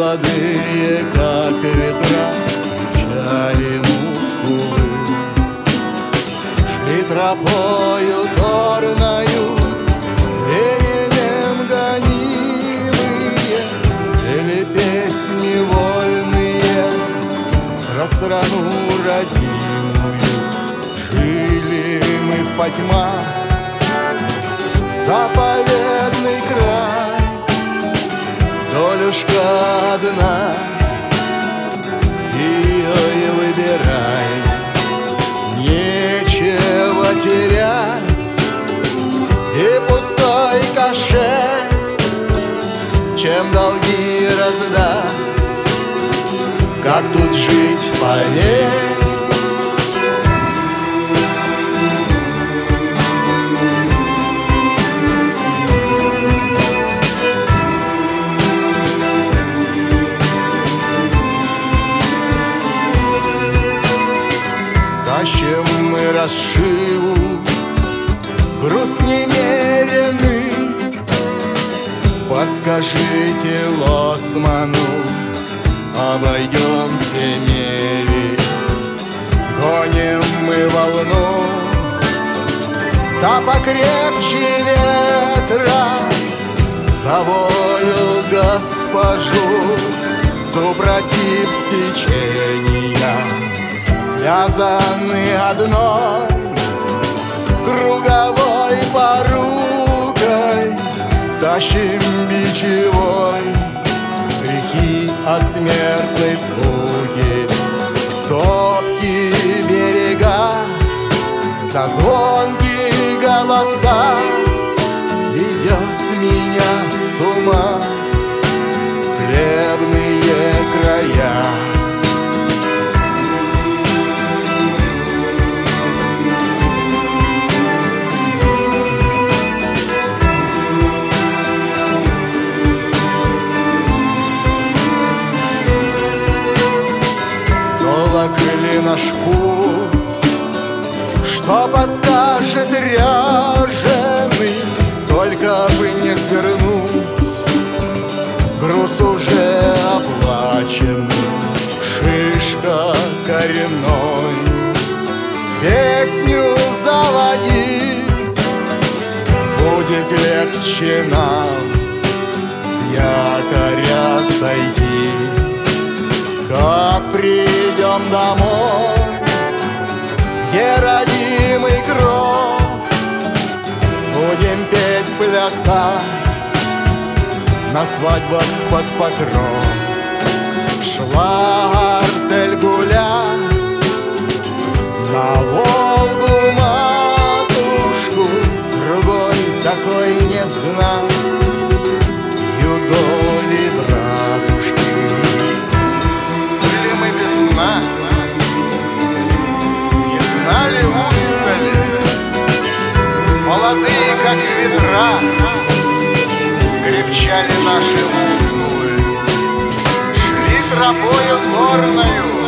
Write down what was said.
молодые, как ветра, крепчали мускулы. Шли тропою горною, ленем гонимые, пели песни вольные про страну родимую. Жили мы в потьмах, заповедный край, долюшка одна, ее и выбирай. Нечего терять и пустой кошель, чем долги раздать. Как тут жить, поверь. Тащим мы расшиву, груз немеренный. Подскажите лоцману, обойдемся мере. Гоним мы волну, да покрепче ветра, за волю госпожу, супротив течения. Связаны одной круговой порукой, тащим бичевой грехи от смертной скуки. Топкие берега, да звонкие голоса ведет меня с ума хлебные края. Или наш путь, что подскажет ряженый, только бы не свернуть. Груз уже оплаченный, шишка коренной. Песню заводи, будет легче нам с якоря сойти. Как придем домой, где родимый кров, будем петь, плясать на свадьбах под покров. Шла артель гулять на Волгу матушку, другой такой не знать юдоли братушки. Не знали устали, молодые, как ветра, крепчали наши мускулы. Шли тропою горною,